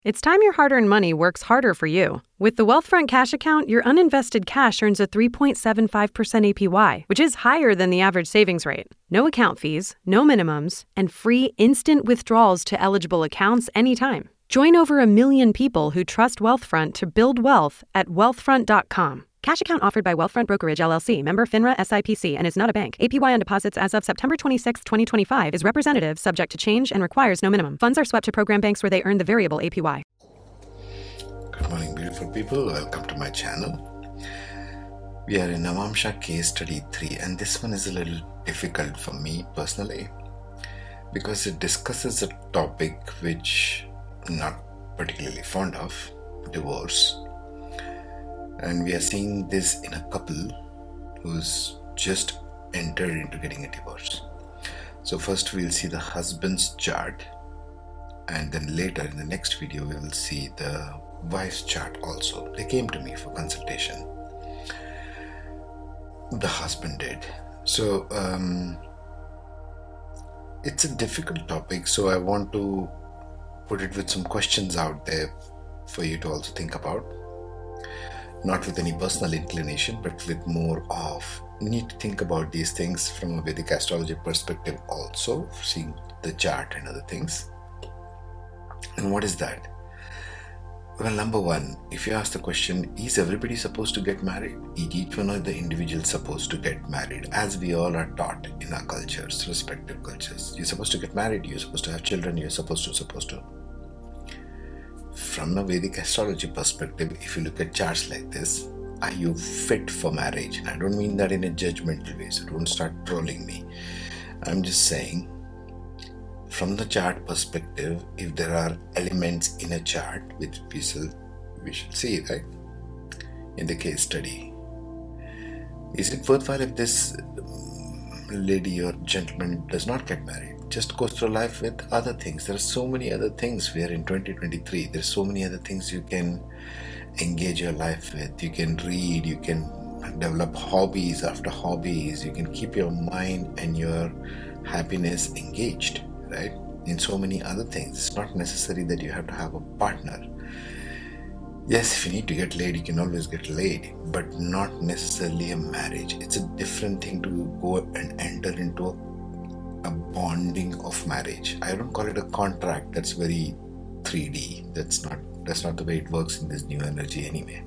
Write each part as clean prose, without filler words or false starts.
It's time your hard-earned money works harder for you. With the Wealthfront Cash Account, your uninvested cash earns a 3.75% APY, which is higher than the average savings rate. No account fees, no minimums, and free instant withdrawals to eligible accounts anytime. Join over 1 million people who trust Wealthfront to build wealth at wealthfront.com. Cash account offered by Wealthfront Brokerage LLC, member FINRA SIPC, and is not a bank. APY on deposits as of September 26, 2025 is representative, subject to change, and requires no minimum. Funds are swept to program banks where they earn the variable APY. Good morning, beautiful people. Welcome to my channel. We are in Navamsha case study 3, and this one is a little difficult for me personally because it discusses a topic which I'm not particularly fond of, divorce. And we are seeing this in a couple who's just entered into getting a divorce. So first we'll see the husband's chart, and then later in the next video we will see the wife's chart also. They came to me for consultation. The husband did. So it's a difficult topic, so I want to put it with some questions out there for you to also think about. Not with any personal inclination, but with more of need to think about these things from a Vedic astrology perspective also, seeing the chart and other things. And what is that? Well, number one, if you ask the question, is everybody supposed to get married? Is each one of the individuals supposed to get married? As we all are taught in our cultures, respective cultures. You're supposed to get married, you're supposed to have children, you're supposed to. From a Vedic astrology perspective, if you look at charts like this, are you fit for marriage? And I don't mean that in a judgmental way, so don't start trolling me. I'm just saying, from the chart perspective, if there are elements in a chart which we should see, right? In the case study, is it worthwhile if this lady or gentleman does not get married? Just goes through life with other things. There are so many other things. We are in 2023. There's so many other things you can engage your life with. You can read, you can develop hobbies after hobbies. You can keep your mind and your happiness engaged, right? In so many other things. It's not necessary that you have to have a partner. Yes, if you need to get laid, you can always get laid, but not necessarily a marriage. It's a different thing to go and enter into a bonding of marriage. I don't call it a contract. That's very 3D. That's not the way it works in this new energy anyway.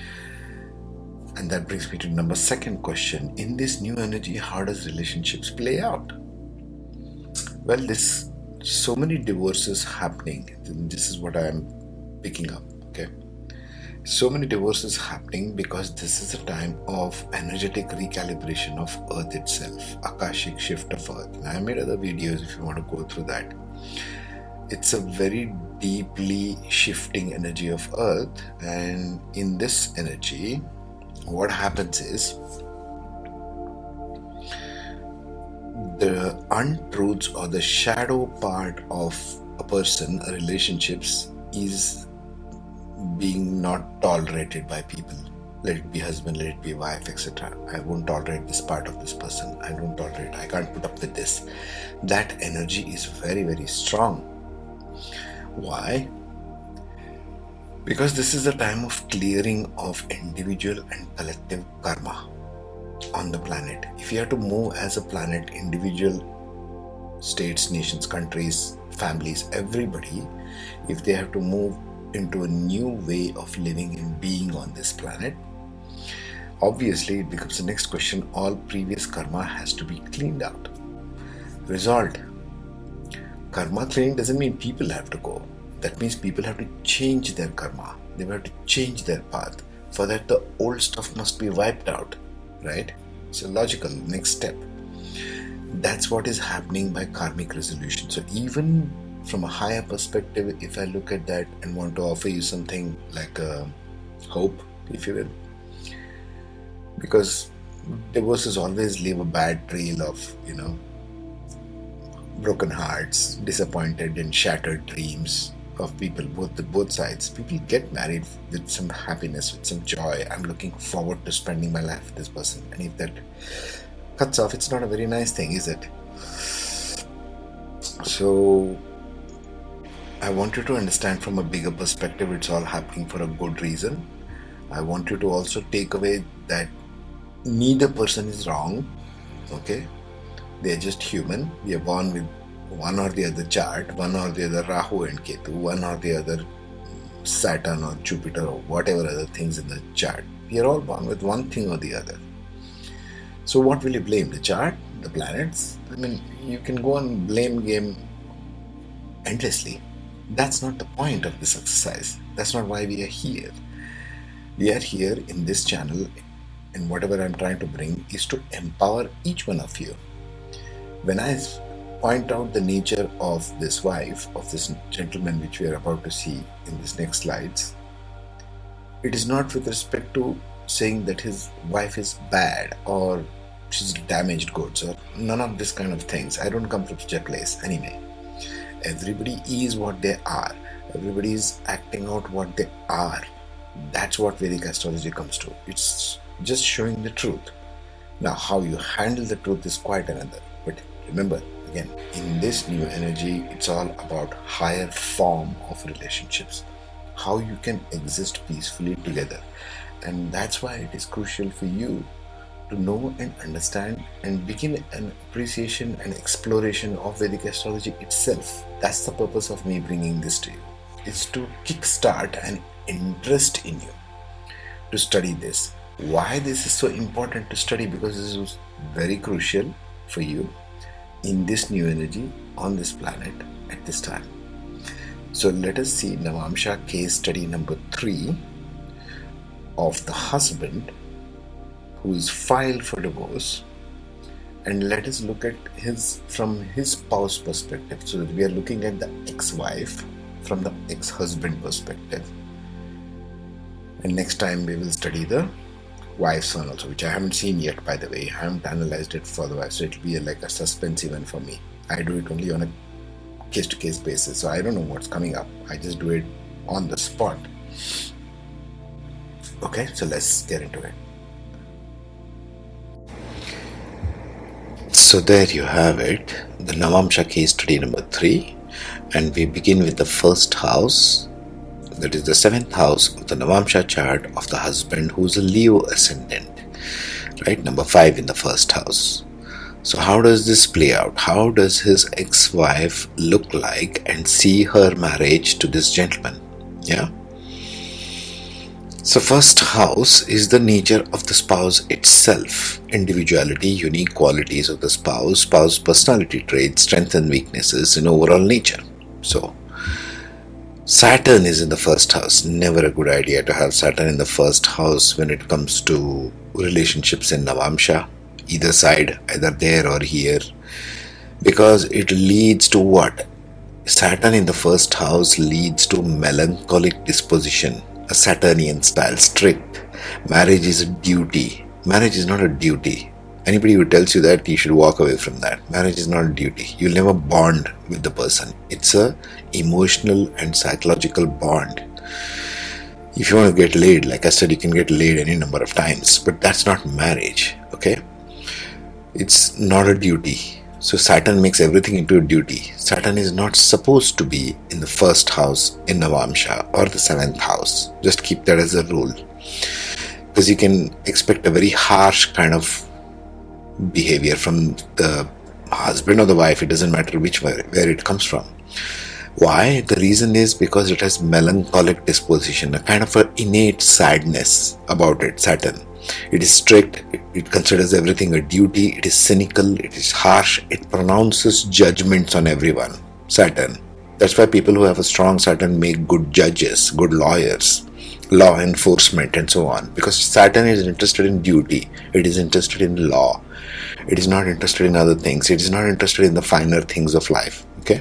And that brings me to number second question. In this new energy, how does relationships play out? Well, there's so many divorces happening. This is what I'm picking up, okay? So many divorces happening because this is a time of energetic recalibration of Earth itself, Akashic shift of Earth. And I made other videos if you want to go through that. It's a very deeply shifting energy of Earth, and in this energy, what happens is the untruths or the shadow part of a person, a relationships, is being not tolerated by people. Let it be husband, let it be wife, etc. I won't tolerate this part of this person. I can't put up with this. That energy is very, very strong. Why? Because this is a time of clearing of individual and collective karma on the planet. If you have to move as a planet, individual states, nations, countries, families, everybody, if they have to move into a new way of living and being on this planet, obviously it becomes the next question. All previous karma has to be cleaned out, resolved. Karma cleaning doesn't mean people have to go. That means people have to change their karma. They have to change their path. For that, the old stuff must be wiped out, right? It's a logical next step. That's what is happening by karmic resolution. So even from a higher perspective, if I look at that and want to offer you something like a hope, if you will, because divorces always leave a bad trail of, broken hearts, disappointed and shattered dreams of people, both sides. People get married with some happiness, with some joy. I'm looking forward to spending my life with this person. And if that cuts off, it's not a very nice thing, is it? So I want you to understand from a bigger perspective, it's all happening for a good reason. I want you to also take away that neither person is wrong, okay? They're just human. We are born with one or the other chart, one or the other Rahu and Ketu, one or the other Saturn or Jupiter or whatever other things in the chart. We are all born with one thing or the other. So what will you blame? The chart? The planets? I mean, you can go on blame game endlessly. That's not the point of this exercise. That's not why we are here. We are here in this channel, and whatever I'm trying to bring is to empower each one of you. When I point out the nature of this wife, of this gentleman which we are about to see in this next slides, it is not with respect to saying that his wife is bad or she's damaged goods or none of this kind of things. I don't come from such a place anyway. Everybody is what they are. Everybody is acting out what they are. That's what Vedic astrology comes to. It's just showing the truth. Now, how you handle the truth is quite another. But remember, again, in this new energy, it's all about higher form of relationships. How you can exist peacefully together. And that's why it is crucial for you to know and understand and begin an appreciation and exploration of Vedic astrology itself. That's the purpose of me bringing this to you. It's to kickstart an interest in you to study this. Why this is so important to study? Because this is very crucial for you in this new energy on this planet at this time. So let us see Navamsha case study number 3 of the husband who is filed for divorce, and let us look at from his spouse perspective. So we are looking at the ex-wife from the ex-husband perspective, and next time we will study the wife's one also, which I haven't seen yet, by the way. I haven't analyzed it for the wife, so it will be like a suspense event for me. I do it only on a case-to-case basis, so I don't know what's coming up. I just do it on the spot. Okay, so let's get into it. So there you have it, the Navamsha case study number 3, and we begin with the first house, that is the 7th house of the Navamsha chart of the husband who is a Leo ascendant, right? Number 5 in the first house. So how does this play out? How does his ex-wife look like and see her marriage to this gentleman? Yeah. So first house is the nature of the spouse itself, individuality, unique qualities of the spouse personality traits, strengths and weaknesses in overall nature. So Saturn is in the first house. Never a good idea to have Saturn in the first house when it comes to relationships in Navamsha, either side, either there or here, because it leads to what? Saturn in the first house leads to melancholic disposition, a Saturnian style, strict. Marriage is a duty. Marriage is not a duty. Anybody who tells you that, you should walk away from that. Marriage is not a duty. You'll never bond with the person. It's a emotional and psychological bond. If you want to get laid, like I said, you can get laid any number of times, but that's not marriage, okay? It's not a duty. So Saturn makes everything into a duty. Saturn is not supposed to be in the first house in Navamsha or the 7th house. Just keep that as a rule. Because you can expect a very harsh kind of behavior from the husband or the wife. It doesn't matter where it comes from. Why? The reason is because it has melancholic disposition, a kind of an innate sadness about it, Saturn. It is strict, it considers everything a duty, it is cynical, it is harsh, it pronounces judgments on everyone, Saturn. That's why people who have a strong Saturn make good judges, good lawyers, law enforcement and so on. Because Saturn is interested in duty, it is interested in law, it is not interested in other things, it is not interested in the finer things of life, okay?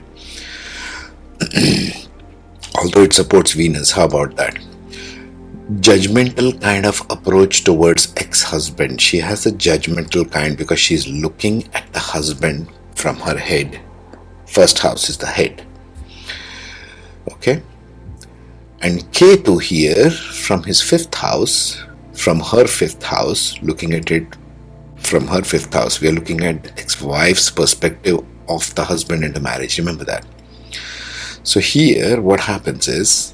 Although it supports Venus, how about that? Judgmental kind of approach towards ex-husband. She has a judgmental kind because she's looking at the husband from her head. First house is the head. Okay? And Ketu here from his 5th house, from her 5th house, looking at it from her 5th house, we are looking at the ex-wife's perspective of the husband in the marriage. Remember that. So here what happens is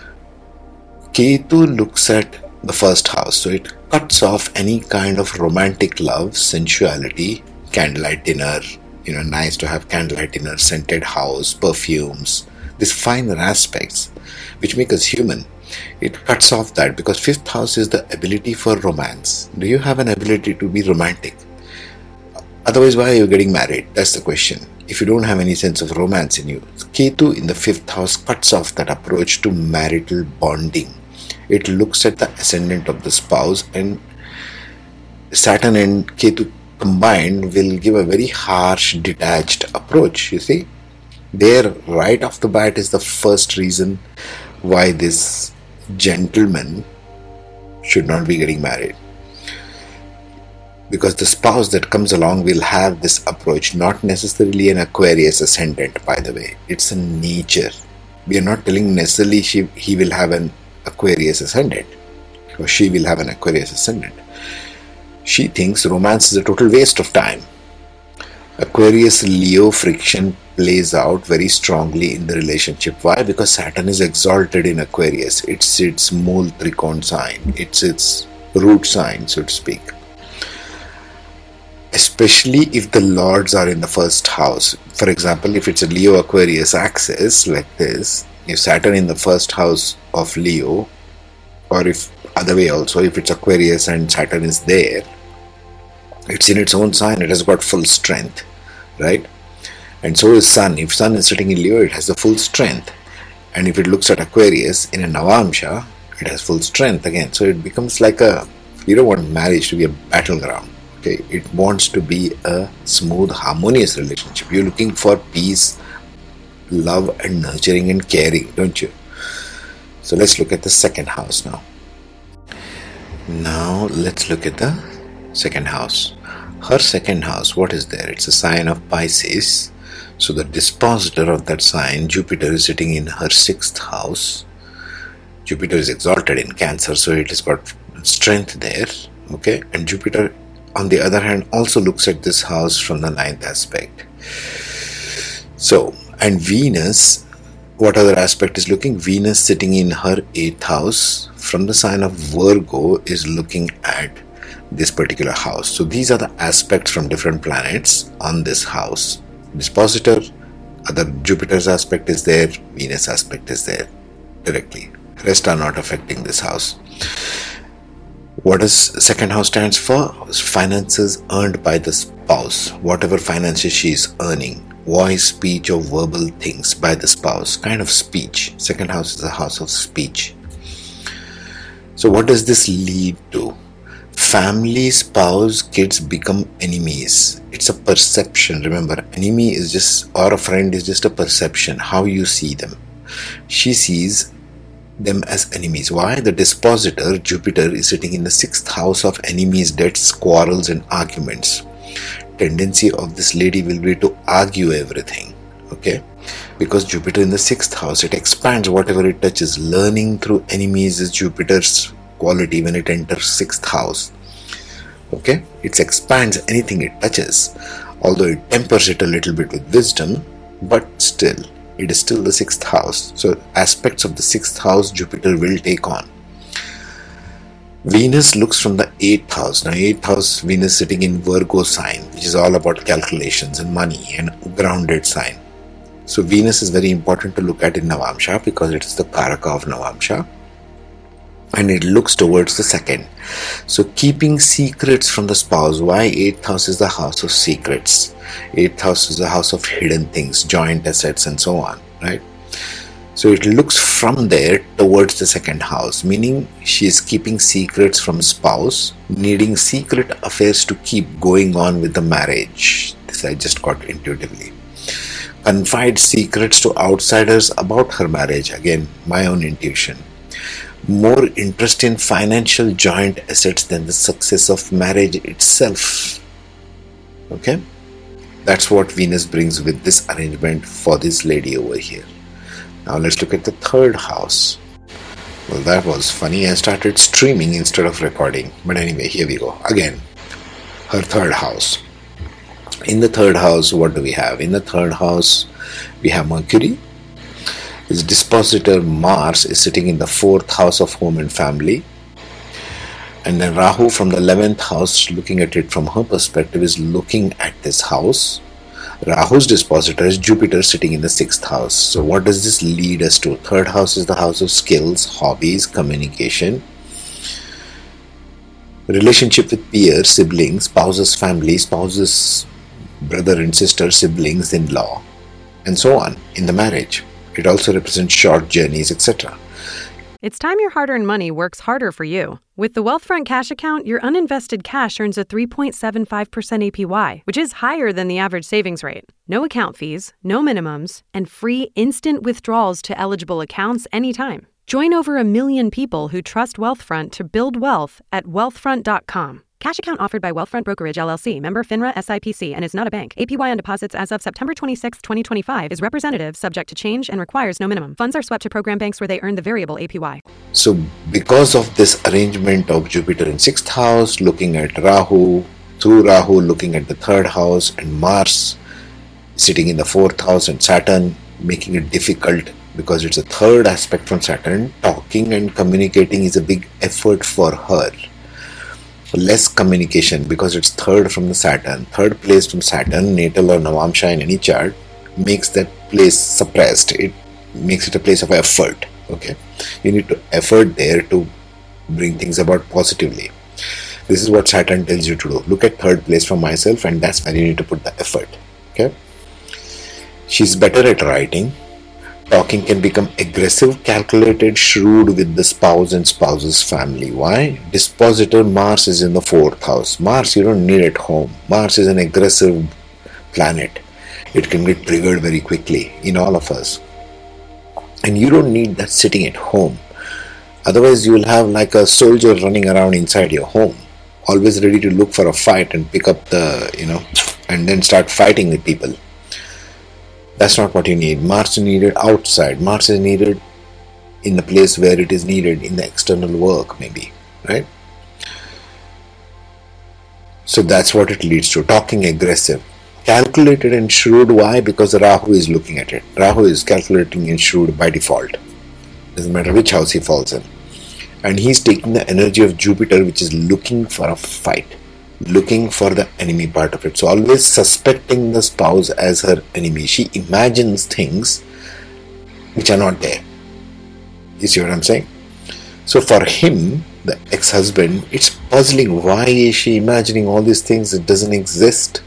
Ketu looks at the first house, so it cuts off any kind of romantic love, sensuality, candlelight dinner, nice to have candlelight dinner, scented house, perfumes, these finer aspects which make us human. It cuts off that because fifth house is the ability for romance. Do you have an ability to be romantic? Otherwise, why are you getting married? That's the question. If you don't have any sense of romance in you, Ketu in the fifth house cuts off that approach to marital bonding. It looks at the ascendant of the spouse, and Saturn and Ketu combined will give a very harsh, detached approach. You see, there right off the bat is the first reason why this gentleman should not be getting married. Because the spouse that comes along will have this approach, not necessarily an Aquarius ascendant, by the way. It's a nature. We are not telling necessarily he will have an Aquarius ascendant or she will have an Aquarius ascendant. She thinks romance is a total waste of time. Aquarius Leo friction plays out very strongly in the relationship. Why? Because Saturn is exalted in Aquarius. It's its Mool Trikon sign. It's its root sign, so to speak. Especially if the lords are in the first house. For example, if it's a Leo Aquarius axis like this, if Saturn in the first house of Leo, or if other way also, if it's Aquarius and Saturn is there, it's in its own sign, it has got full strength, right? And so is Sun. If Sun is sitting in Leo, it has the full strength. And if it looks at Aquarius in a Navamsha, it has full strength again. So it becomes like you don't want marriage to be a battleground. Okay, it wants to be a smooth, harmonious relationship. You're looking for peace, love and nurturing and caring, don't you? So let's look at the second house now. Now let's look at the second house. Her second house, what is there? It's a sign of Pisces. So the dispositor of that sign, Jupiter, is sitting in her sixth house. Jupiter is exalted in Cancer, so it has got strength there. Okay, and Jupiter, on the other hand, also looks at this house from the ninth aspect. So, and Venus, what other aspect is looking? Venus sitting in her 8th house from the sign of Virgo is looking at this particular house. So these are the aspects from different planets on this house. Dispositor, other Jupiter's aspect is there, Venus aspect is there directly. Rest are not affecting this house. What does second house stands for? Finances earned by the spouse. Whatever finances she is earning. Voice, speech or verbal things by the spouse. Kind of speech. Second house is a house of speech. So what does this lead to? Family, spouse, kids become enemies. It's a perception. Remember, enemy is just, or a friend is just a perception. How you see them. She sees them as enemies. Why? The dispositor, Jupiter, is sitting in the 6th house of enemies, debts, quarrels and arguments. Tendency of this lady will be to argue everything. Okay? Because Jupiter in the 6th house, it expands whatever it touches. Learning through enemies is Jupiter's quality when it enters 6th house. Okay? It expands anything it touches. Although it tempers it a little bit with wisdom, but still, it is still the 6th house. So aspects of the 6th house Jupiter will take on. Venus looks from the 8th house. Now 8th house, Venus sitting in Virgo sign, which is all about calculations and money and grounded sign. So Venus is very important to look at in Navamsha because it is the Karaka of Navamsha. And it looks towards the second. So keeping secrets from the spouse. Why 8th house is the house of secrets? 8th house is the house of hidden things, joint assets and so on, right? So it looks from there towards the second house, meaning she is keeping secrets from spouse, needing secret affairs to keep going on with the marriage. This I just got intuitively. Confide secrets to outsiders about her marriage. Again, my own intuition. More interest in financial joint assets than the success of marriage itself. Okay? That's what Venus brings with this arrangement for this lady over here. Now let's look at the third house. Well, that was funny. I started streaming instead of recording. But anyway, here we go. Again, her third house. In the third house, what do we have? In the third house, we have Mercury. His dispositor Mars is sitting in the 4th house of home and family. And then Rahu from the 11th house, looking at it from her perspective, is looking at this house. Rahu's dispositor is Jupiter sitting in the 6th house. So what does this lead us to? 3rd house is the house of skills, hobbies, communication, relationship with peers, siblings, spouses, family, spouses, brother and sister, siblings, in-law, and so on in the marriage. It also represents short journeys, etc. It's time your hard-earned money works harder for you. With the Wealthfront Cash Account, your uninvested cash earns a 3.75% APY, which is higher than the average savings rate. No account fees, no minimums, and free instant withdrawals to eligible accounts anytime. Join over 1 million people who trust Wealthfront to build wealth at wealthfront.com. Cash account offered by Wealthfront Brokerage LLC, member FINRA SIPC, and is not a bank. APY on deposits as of September 26, 2025 is representative, subject to change, and requires no minimum. Funds are swept to program banks where they earn the variable APY. So because of this arrangement of Jupiter in 6th house, looking at Rahu, through Rahu looking at the 3rd house, and Mars sitting in the 4th house, and Saturn making it difficult because it's a 3rd aspect from Saturn, talking and communicating is a big effort for her. Less communication because it's 3rd from the Saturn. 3rd place from Saturn, natal or Navamsha in any chart, makes that place suppressed. It makes it a place of effort. Okay, you need to effort there to bring things about positively. This is what Saturn tells you to do. Look at 3rd place from myself, and that's where you need to put the effort. Okay, she's better at writing. Talking can become aggressive, calculated, shrewd with the spouse and spouse's family. Why? Dispositor Mars is in the 4th house. Mars you don't need at home. Mars is an aggressive planet. It can get triggered very quickly in all of us. And you don't need that sitting at home. Otherwise you will have like a soldier running around inside your home, always ready to look for a fight and pick up the, and then start fighting with people. That's not what you need. Mars is needed outside. Mars is needed in the place where it is needed, in the external work maybe, right? So that's what it leads to. Talking aggressive. Calculated and shrewd. Why? Because Rahu is looking at it. Rahu is calculating and shrewd by default. Doesn't matter which house he falls in. And he's taking the energy of Jupiter, which is looking for a fight. Looking for the enemy part of it. So always suspecting the spouse as her enemy. She imagines things which are not there. You see what I'm saying? So for him, the ex-husband, it's puzzling. Why is she imagining all these things that doesn't exist?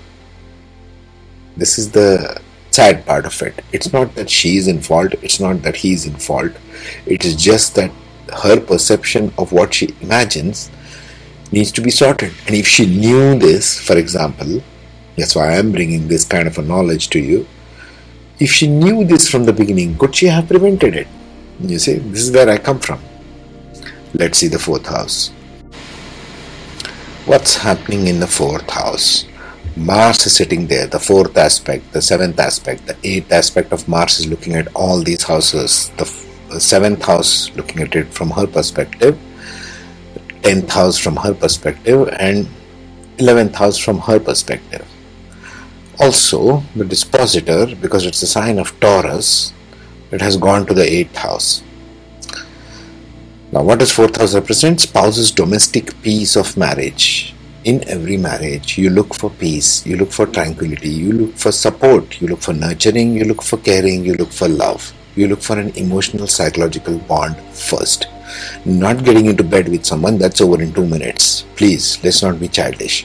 This is the sad part of it. It's not that she is in fault. It's not that he is in fault. It is just that her perception of what she imagines needs to be sorted. And if she knew this, for example, that's why I am bringing this kind of a knowledge to you. If she knew this from the beginning, could she have prevented it? You see, this is where I come from. Let's see the 4th house. What's happening in the 4th house? Mars is sitting there, the 4th aspect, the 7th aspect, the 8th aspect of Mars is looking at all these houses. The 7th house looking at it from her perspective, 10th house from her perspective, and 11th house from her perspective. Also, the dispositor, because it's a sign of Taurus, it has gone to the 8th house. Now, what does 4th house represent? Spouse's domestic peace of marriage. In every marriage, you look for peace, you look for tranquility, you look for support, you look for nurturing, you look for caring, you look for love. You look for an emotional, psychological bond first. Not getting into bed with someone, that's over in 2 minutes. Please, let's not be childish.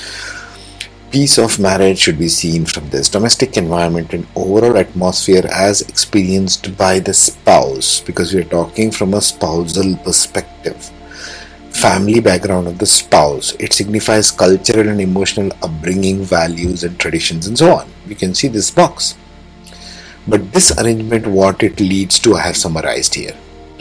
Peace of marriage should be seen from this domestic environment and overall atmosphere as experienced by the spouse, because we are talking from a spousal perspective. Family background of the spouse. It signifies cultural and emotional upbringing, values and traditions and so on. You can see this box. But this arrangement, what it leads to, I have summarized here.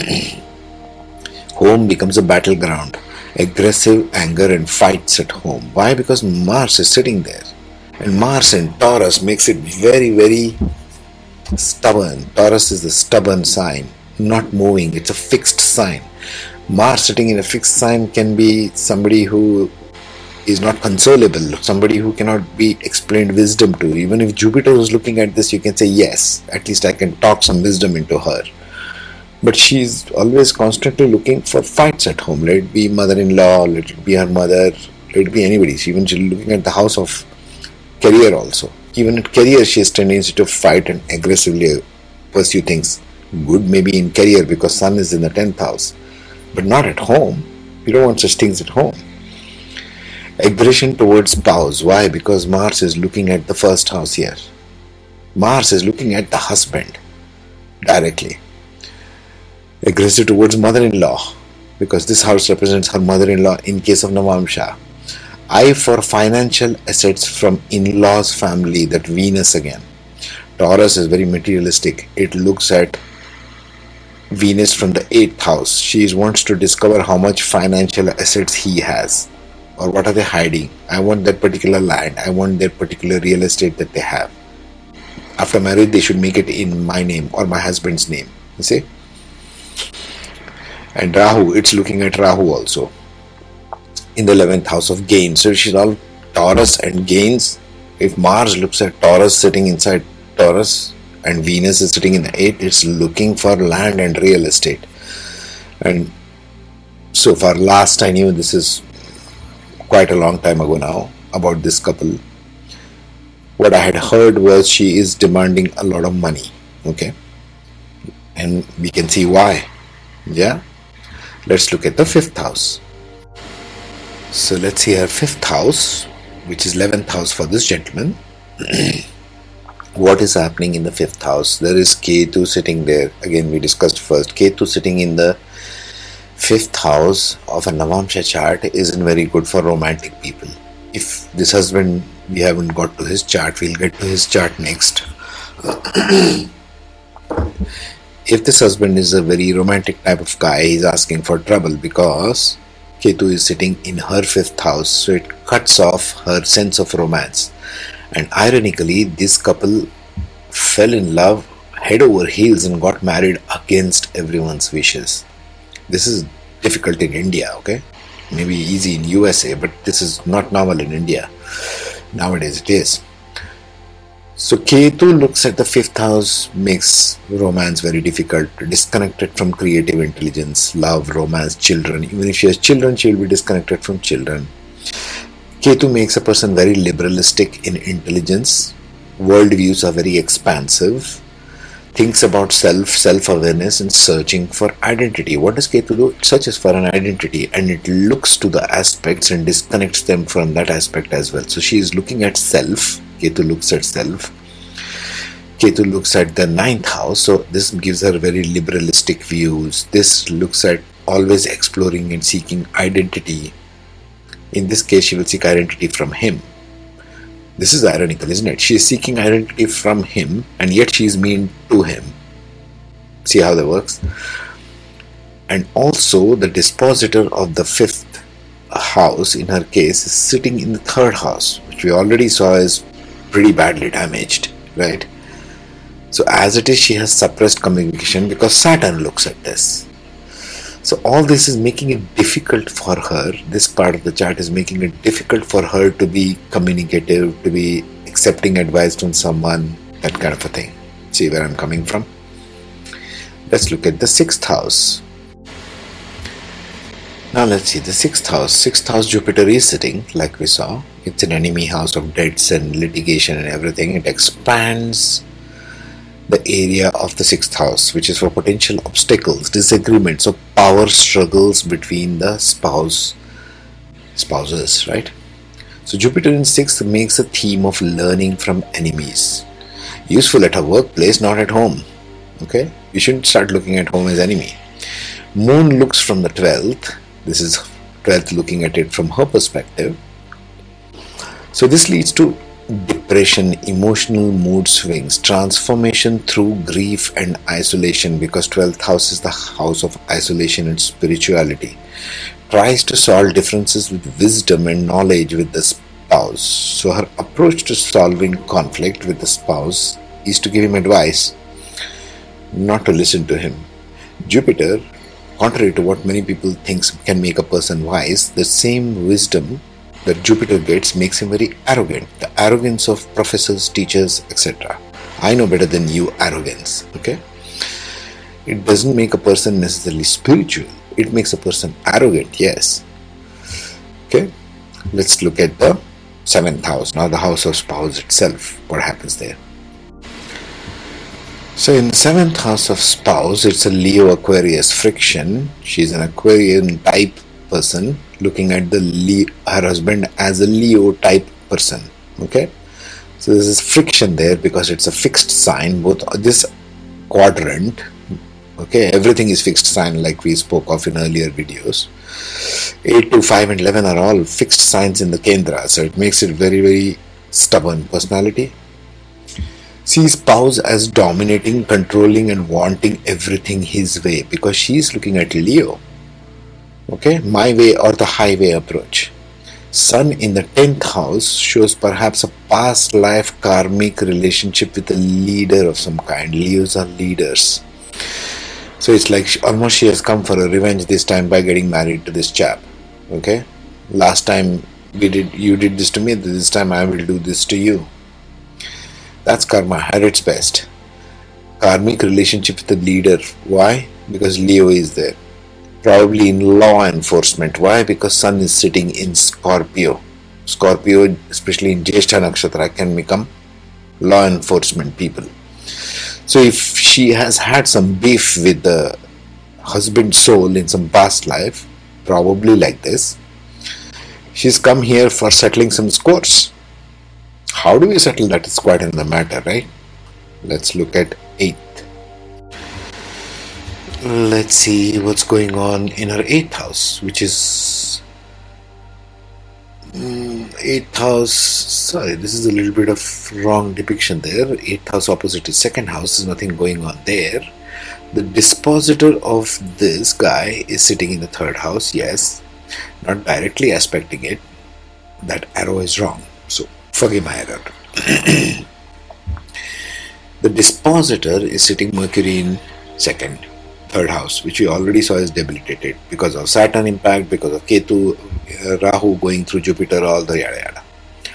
Home becomes a battleground. Aggressive anger and fights at home. Why? Because Mars is sitting there. And Mars in Taurus makes it very, very stubborn. Taurus is the stubborn sign, not moving. It's a fixed sign. Mars sitting in a fixed sign can be somebody who is not consolable, somebody who cannot be explained wisdom to. Even if Jupiter was looking at this, you can say, yes, at least I can talk some wisdom into her. But she's always constantly looking for fights at home. Let it be mother-in-law, let it be her mother, let it be anybody. Even she's looking at the house of career also. Even in career, she has tendency to fight and aggressively pursue things. Good maybe in career because Sun is in the 10th house, but not at home. You don't want such things at home. Aggression towards spouse. Why? Because Mars is looking at the first house here. Mars is looking at the husband directly. Aggressive towards mother-in-law, because this house represents her mother-in-law in case of Navamsha. Eye for financial assets from in-laws family, that Venus again. Taurus is very materialistic. It looks at Venus from the 8th house. She wants to discover how much financial assets he has, or what are they hiding. I want that particular land. I want that particular real estate that they have. After marriage, they should make it in my name or my husband's name. You see? And Rahu, it's looking at Rahu also in the 11th house of gain. So she's all Taurus and gains. If Mars looks at Taurus sitting inside Taurus and Venus is sitting in the 8th, it's looking for land and real estate. And so far, last I knew, this is quite a long time ago now, about this couple. What I had heard was she is demanding a lot of money. Okay. And we can see why. Yeah. Let's look at the 5th house. So let's see her 5th house, which is 11th house for this gentleman. What is happening in the 5th house? There is Ketu sitting there. Again, we discussed first. Ketu sitting in the 5th house of a Navamsha chart isn't very good for romantic people. If this husband, we haven't got to his chart, we'll get to his chart next. If this husband is a very romantic type of guy, he's asking for trouble because Ketu is sitting in her 5th house, so it cuts off her sense of romance. And ironically, this couple fell in love head over heels and got married against everyone's wishes. This is difficult in India, okay? Maybe easy in USA, but this is not normal in India. Nowadays it is. So Ketu looks at the 5th house, makes romance very difficult, disconnected from creative intelligence, love, romance, children. Even if she has children, she will be disconnected from children. Ketu makes a person very liberalistic in intelligence. Worldviews are very expansive. Thinks about self-awareness and searching for identity. What does Ketu do? It searches for an identity and it looks to the aspects and disconnects them from that aspect as well. So she is looking at self. Ketu looks at self. Ketu looks at the 9th house. So this gives her very liberalistic views. This looks at always exploring and seeking identity. In this case, she will seek identity from him. This is ironical, isn't it? She is seeking identity from him and yet she is mean to him. See how that works? And also the dispositor of the 5th house in her case is sitting in the 3rd house, which we already saw is pretty badly damaged, right? So as it is, she has suppressed communication because Saturn looks at this. So all this is making it difficult for her. This part of the chart is making it difficult for her to be communicative, to be accepting advice from someone, that kind of a thing. See where I'm coming from? Let's look at the 6th house. Now let's see the 6th house. 6th house Jupiter is sitting, like we saw. It's an enemy house of debts and litigation and everything. It expands the area of the 6th house, which is for potential obstacles, disagreements, or power struggles between the spouses, right? So Jupiter in 6th makes a theme of learning from enemies. Useful at a workplace, not at home. Okay? You shouldn't start looking at home as enemy. Moon looks from the 12th. This is 12th looking at it from her perspective. So this leads to depression, emotional mood swings, transformation through grief and isolation, because 12th house is the house of isolation and spirituality. Tries to solve differences with wisdom and knowledge with the spouse. So her approach to solving conflict with the spouse is to give him advice, not to listen to him. Jupiter, contrary to what many people think can make a person wise, the same wisdom that Jupiter gets makes him very arrogant. The arrogance of professors, teachers, etc. I know better than you arrogance. Okay? It doesn't make a person necessarily spiritual. It makes a person arrogant, yes. Okay? Let's look at the 7th house. Now the house of spouse itself. What happens there? So in the 7th house of spouse, it's a Leo Aquarius friction. She's an Aquarian type person looking at her husband as a Leo type person. Okay, so there's this friction there because it's a fixed sign. Both this quadrant, okay, everything is fixed sign like we spoke of in earlier videos. 8, 2, 5 and 11 are all fixed signs in the Kendra, so it makes it very, very stubborn personality. Sees spouse as dominating, controlling and wanting everything his way because she's looking at Leo. Okay, my way or the highway approach. Sun in the 10th house shows perhaps a past life karmic relationship with a leader of some kind. Leos are leaders. So it's like almost she has come for a revenge this time by getting married to this chap. Okay, last time you did this to me, this time I will do this to you. That's karma at its best. Karmic relationship with the leader. Why? Because Leo is there. Probably in law enforcement. Why? Because Sun is sitting in Scorpio. Scorpio, especially in Jyeshtha Nakshatra, can become law enforcement people. So if she has had some beef with the husband's soul in some past life, probably like this, she's come here for settling some scores. How do we settle that? It's quite in the matter, right? Let's look at 8th. Let's see what's going on in her 8th house, which is 8th house. Sorry, this is a little bit of wrong depiction there. 8th house opposite is 2nd house. There's nothing going on there. The dispositor of this guy is sitting in the 3rd house. Yes, not directly aspecting it. That arrow is wrong. So forgive my error. The dispositor is sitting Mercury in 2nd, 3rd house, which we already saw is debilitated because of Saturn impact, because of Ketu, Rahu going through Jupiter, all the yada yada.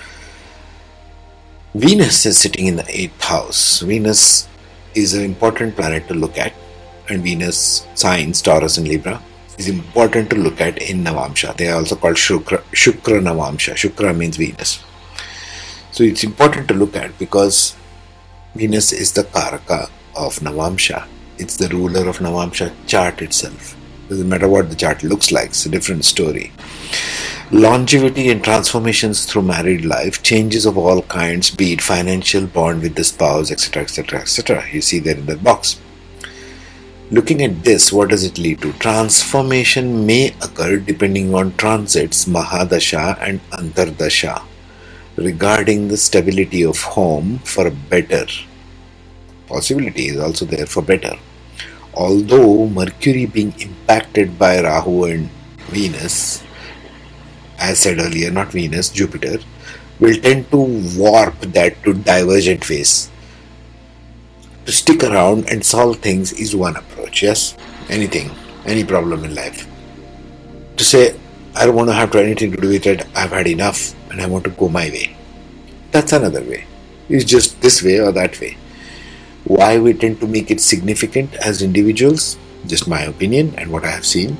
Venus is sitting in the 8th house. Venus is an important planet to look at, and Venus signs Taurus and Libra is important to look at in Navamsha. They are also called Shukra Navamsha. Shukra means Venus. So it's important to look at because Venus is the Karaka of Navamsha. It's the ruler of Navamsha chart itself. Doesn't matter what the chart looks like, it's a different story. Longevity and transformations through married life, changes of all kinds, be it financial, bond with the spouse, etc., etc., etc. You see there in the box. Looking at this, what does it lead to? Transformation may occur depending on transits, Mahadasha and Antardasha, regarding the stability of home for better. Possibility is also there for better. Although Mercury being impacted by Rahu and Venus, as said earlier, not Venus, Jupiter, will tend to warp that to divergent ways. To stick around and solve things is one approach, yes? Anything, any problem in life. To say, I don't want to have anything to do with it, I've had enough and I want to go my way. That's another way. It's just this way or that way. Why we tend to make it significant as individuals, just my opinion and what I have seen.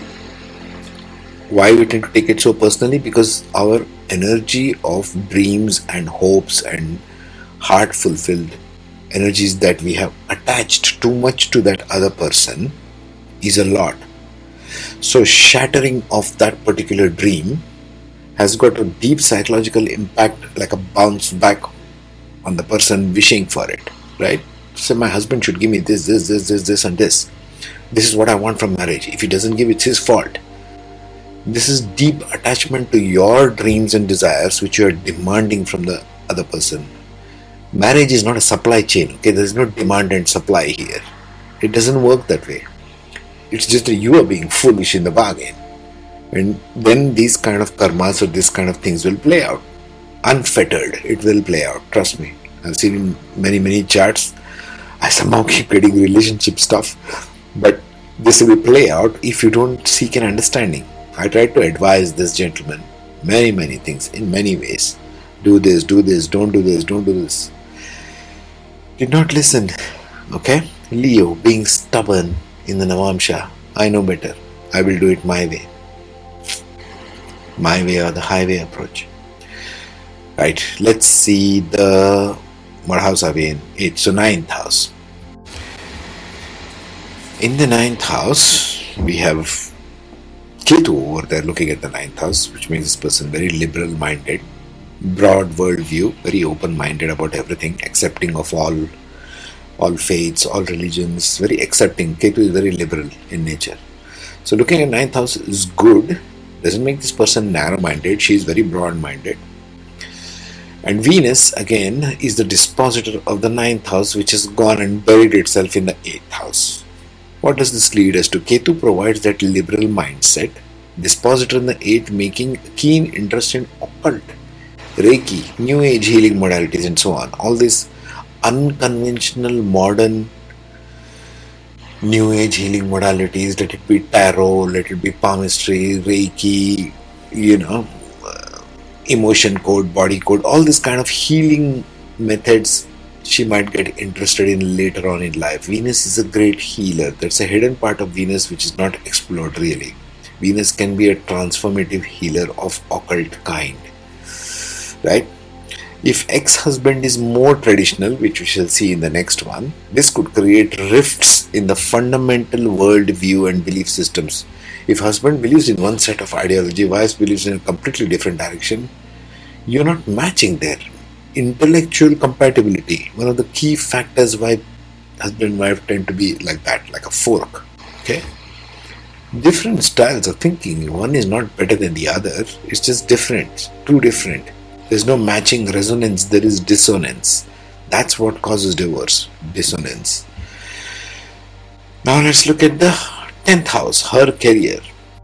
Why we tend to take it so personally? Because our energy of dreams and hopes and heart fulfilled energies that we have attached too much to that other person is a lot. So shattering of that particular dream has got a deep psychological impact, like a bounce back on the person wishing for it, right? So my husband should give me this and this. This is what I want from marriage. If he doesn't give, it's his fault. This is deep attachment to your dreams and desires which you are demanding from the other person. Marriage is not a supply chain, okay? There is no demand and supply here. It doesn't work that way. It's just that you are being foolish in the bargain. And then these kind of karmas or this kind of things will play out. Unfettered, it will play out. Trust me. I've seen in many charts. I somehow keep getting relationship stuff. But this will play out if you don't seek an understanding. I tried to advise this gentleman many things in many ways. Do this, don't do this, don't do this. Did not listen. Okay? Leo being stubborn in the Navamsha. I know better. I will do it my way. My way or the highway approach. Right, let's see the what house are we in? 8th, so 9th house. In the 9th house, we have Ketu over there looking at the 9th house, which makes this person very liberal-minded, broad worldview, very open-minded about everything, accepting of all faiths, all religions, very accepting. Ketu is very liberal in nature. So looking at 9th house is good, doesn't make this person narrow-minded, she is very broad-minded. And Venus, again, is the dispositor of the 9th house, which has gone and buried itself in the 8th house. What does this lead us to? Ketu provides that liberal mindset. Dispositor in the 8th, making keen interest in occult, Reiki, New Age healing modalities and so on. All these unconventional, modern, New Age healing modalities, let it be tarot, let it be palmistry, Reiki, emotion code, body code, all this kind of healing methods she might get interested in later on in life. Venus is a great healer. That's a hidden part of Venus which is not explored really. Venus can be a transformative healer of occult kind. Right? If ex-husband is more traditional, which we shall see in the next one, this could create rifts in the fundamental world view and belief systems. If husband believes in one set of ideology, wife believes in a completely different direction, you're not matching there. Intellectual compatibility, one of the key factors why husband and wife tend to be like that, like a fork. Okay? Different styles of thinking. One is not better than the other. It's just different. Too different. There's no matching resonance. There is dissonance. That's what causes divorce. Dissonance. Now let's look at the 10th house, her career.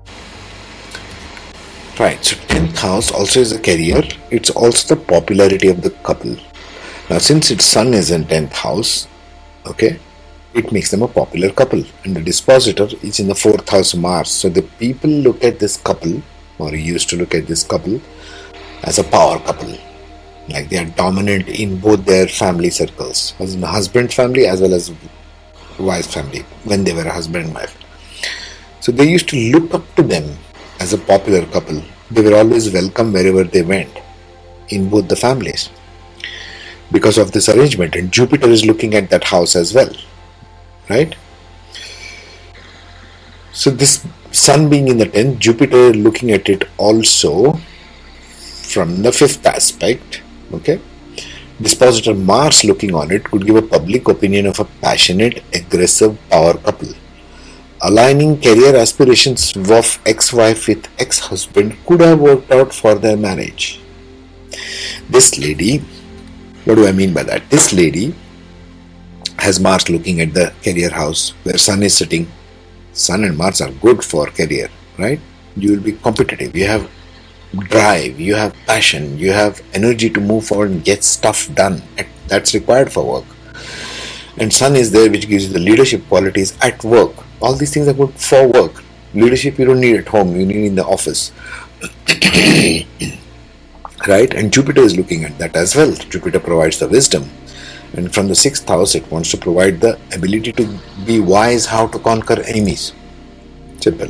Right, so 10th house also is a career. It's also the popularity of the couple. Now since its sun is in 10th house, okay, it makes them a popular couple. And the dispositor is in the 4th house Mars. So the people look at this couple, or used to look at this couple, as a power couple. Like they are dominant in both their family circles. As in the husband's family as well as wife's family, when they were a husband and wife. So they used to look up to them as a popular couple. They were always welcome wherever they went, in both the families, because of this arrangement. And Jupiter is looking at that house as well, right? So this sun being in the 10th, Jupiter looking at it also from the 5th aspect, okay? Dispositor Mars looking on it could give a public opinion of a passionate, aggressive power couple. Aligning career aspirations of ex-wife with ex-husband could have worked out for their marriage. This lady, what do I mean by that? This lady has Mars looking at the career house where Sun is sitting. Sun and Mars are good for career, right? You will be competitive. You have drive, you have passion, you have energy to move forward and get stuff done. That's required for work. And Sun is there, which gives you the leadership qualities at work. All these things are good for work. Leadership you don't need at home, you need in the office. Right? And Jupiter is looking at that as well. Jupiter provides the wisdom. And from the 6th house, it wants to provide the ability to be wise how to conquer enemies. Simple.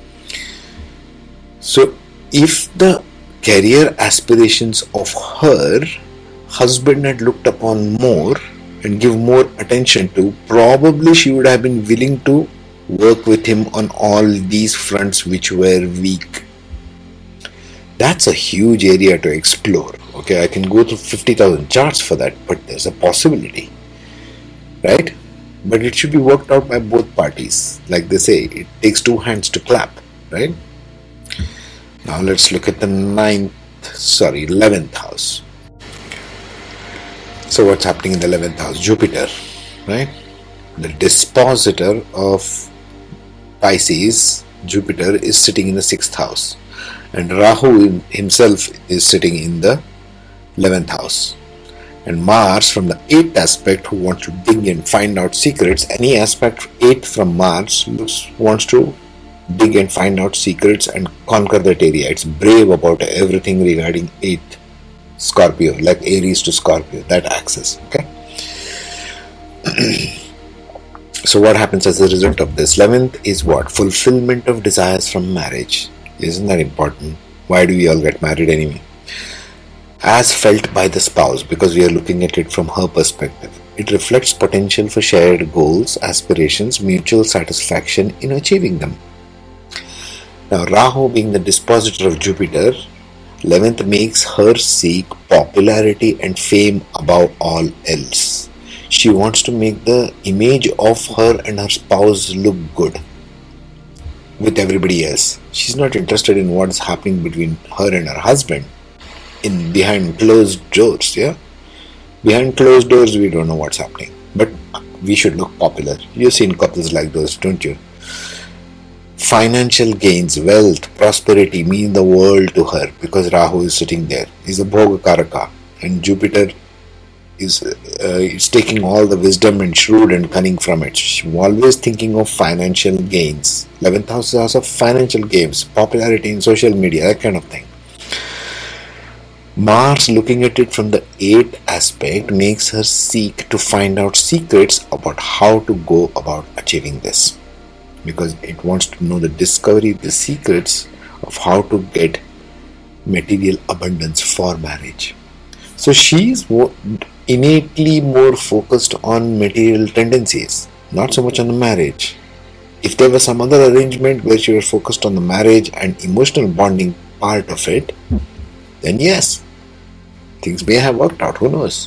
So, if the career aspirations of her husband had looked upon more and give more attention to, probably she would have been willing to work with him on all these fronts which were weak. That's a huge area to explore. Okay, I can go through 50,000 charts for that, but there's a possibility, right? But it should be worked out by both parties. Like they say, it takes two hands to clap, right? Now let's look at the 11th house. So what's happening in the 11th house? Jupiter, right? The dispositor of Pisces, Jupiter, is sitting in the 6th house. And Rahu himself is sitting in the 11th house. And Mars from the 8th aspect, who wants to dig and find out secrets, any aspect 8 from Mars wants to dig and find out secrets and conquer that area. It's brave about everything regarding 8th Scorpio, like Aries to Scorpio, that axis. Okay. So what happens as a result of this? 11th is what? Fulfillment of desires from marriage. Isn't that important? Why do we all get married anyway? As felt by the spouse, because we are looking at it from her perspective. It reflects potential for shared goals, aspirations, mutual satisfaction in achieving them. Now, Rahu being the dispositor of Jupiter, 11th makes her seek popularity and fame above all else. She wants to make the image of her and her spouse look good with everybody else. She's not interested in what's happening between her and her husband behind closed doors. Yeah, behind closed doors we don't know what's happening, but we should look popular. You've seen couples like those, don't you? Financial gains, wealth, prosperity mean the world to her because Rahu is sitting there. He's a Bhoga Karaka, and Jupiter is taking all the wisdom and shrewd and cunning from it. She's always thinking of financial gains. 11th house is also financial gains, popularity in social media, that kind of thing. Mars, looking at it from the 8th aspect, makes her seek to find out secrets about how to go about achieving this. Because it wants to know the discovery, the secrets of how to get material abundance for marriage. So she's innately more focused on material tendencies, not so much on the marriage. If there was some other arrangement where she was focused on the marriage and emotional bonding part of it, then yes, things may have worked out, who knows.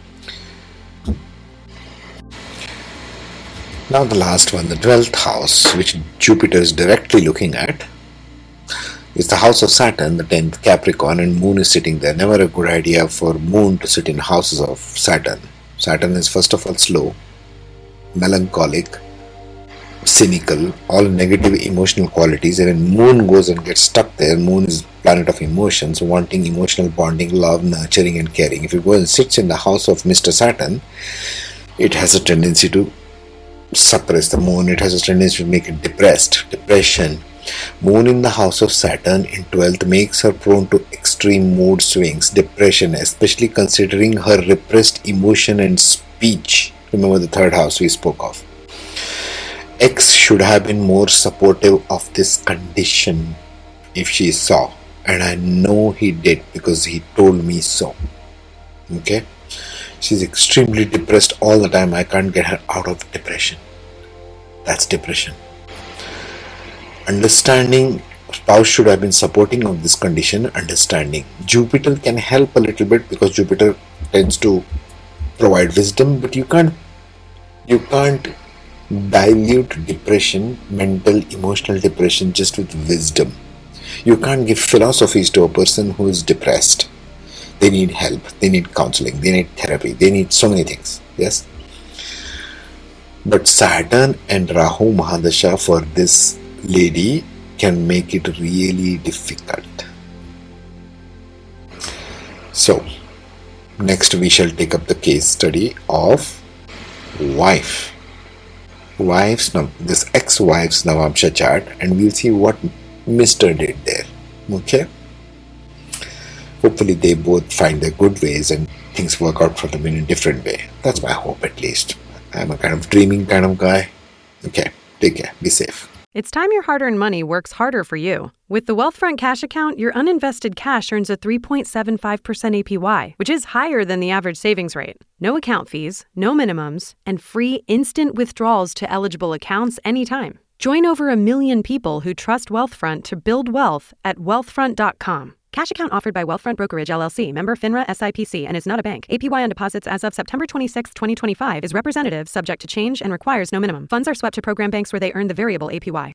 Now the last one, the 12th house, which Jupiter is directly looking at, is the house of Saturn, the 10th Capricorn, and Moon is sitting there. Never a good idea for Moon to sit in houses of Saturn. Saturn is first of all slow, melancholic, cynical, all negative emotional qualities. And when Moon goes and gets stuck there, Moon is planet of emotions, wanting emotional bonding, love, nurturing and caring. If it goes and sits in the house of Mr. Saturn, it has a tendency to suppress the Moon. It has a tendency to make it depression. Moon in the house of Saturn in 12th makes her prone to extreme mood swings, depression, especially considering her repressed emotion and speech. Remember the 3rd house we spoke of. X should have been more supportive of this condition if she saw, and I know he did because he told me so. Okay? She's extremely depressed all the time. I can't get her out of depression. That's depression. Understanding, spouse should have been supporting of this condition. Understanding, Jupiter can help a little bit because Jupiter tends to provide wisdom, but you can't dilute depression, mental, emotional depression just with wisdom. You can't give philosophies to a person who is depressed. They need help, they need counseling, they need therapy, they need so many things. Yes. But Saturn and Rahu Mahadasha for this lady can make it really difficult. So, next we shall take up the case study of wife. This ex-wife's Navamsha chart, and we'll see what Mr. did there. Okay? Hopefully they both find their good ways and things work out for them in a different way. That's my hope at least. I'm a kind of dreaming kind of guy. Okay, take care. Be safe. It's time your hard-earned money works harder for you. With the Wealthfront Cash Account, your uninvested cash earns a 3.75% APY, which is higher than the average savings rate. No account fees, no minimums, and free instant withdrawals to eligible accounts anytime. Join over 1 million people who trust Wealthfront to build wealth at wealthfront.com. Cash account offered by Wealthfront Brokerage LLC, member FINRA SIPC, and is not a bank. APY on deposits as of September 26, 2025 is representative, subject to change, and requires no minimum. Funds are swept to program banks where they earn the variable APY.